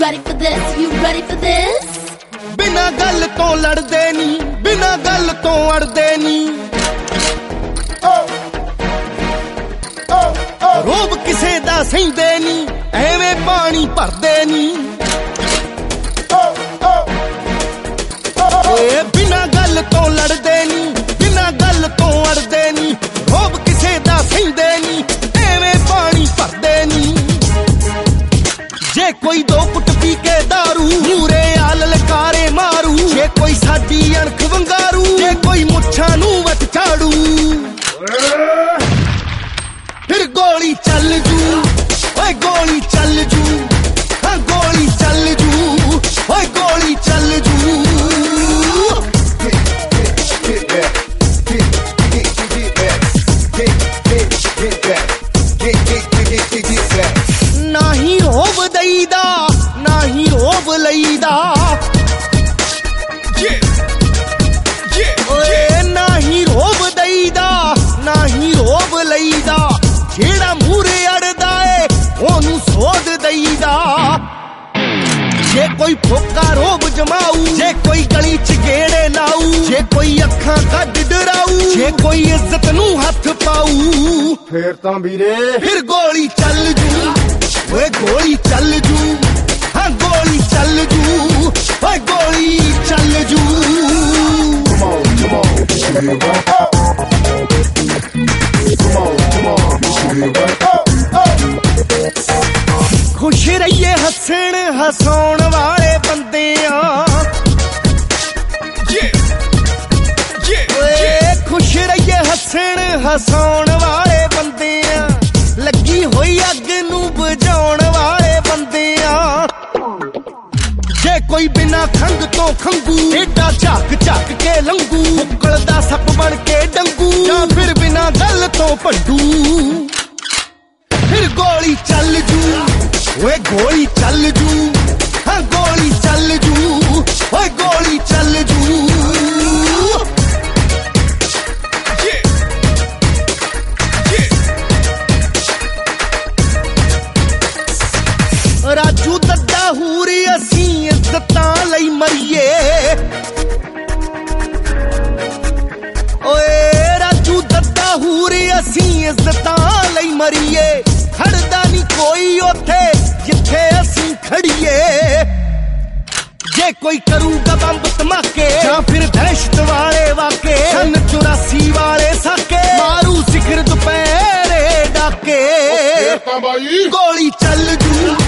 ready for this? You ready for this? बिना गल तो लड़दे नी, बिना गल तो अड़दे नी, रोब किसे दा सहिंदे नी, एवें पानी भरदे नी। बिना गल तो लड़दे नी, बिना गल तो अड़दे नी, रोब किसे दा सहिंदे नी, एवें पानी भरदे नी। जे कोई दो कुट पी के दारू, मूरे आल लकारे मारू, जे कोई साडी अणख वंगारू, जे कोई मुच्छां नूं वट झाड़ू, फिर गोली चल जू, ओए गोली चल जू, हाँ गोली चल जू, ओए गोली चल जू। ना ही रोब दईदा, ना ही रोब लईदा, ओए ना ही रोब दईदा, ना ही रोब लईदा, जेड़ा मूरे अड़दा है ओनू सोध दईदा। जे कोई फोका रोब जमाऊ, जे कोई गली च गेड़े लाऊ, जे कोई अखां कड डराऊ, जे कोई इज्जत नू हथ पाऊ, फिर तां वीरे फिर गोली चल जू, ओए गोली चल जू, हाँ गोली चल जू, ओए गोली चल जू। खुश रहिए हसन हसाउण वाले बंदे आ, खुश रहिए हसन हसाउण वाले बंदे आ, लगी होई अग नू बुझाउण वाले बंदे आ। जे कोई बिना खंग तो खंगू, एडा झाक झाक के लंगू, मुकलदा सप बन के डंगू, या फिर बिना गल तो भंडू, फिर गोली चल जू, ओए गोली चल जू, हाँ गोली चल जू, ओए गोली चल जू। राजू दद्दा हूरी असी इज्जतां लई मरीए, ओए राजू दद्दा हूरी असी इज्जतां लई मरीए, खड़दा नी कोई ओथे जिथे असी खड़ीए। जे कोई करूगा बंब धमाके, या फिर दहशत वाले वाके, सन 84 वाले साके, मारू सिखर दोपहरे डाके, फिर तां बाई गोली चल जू,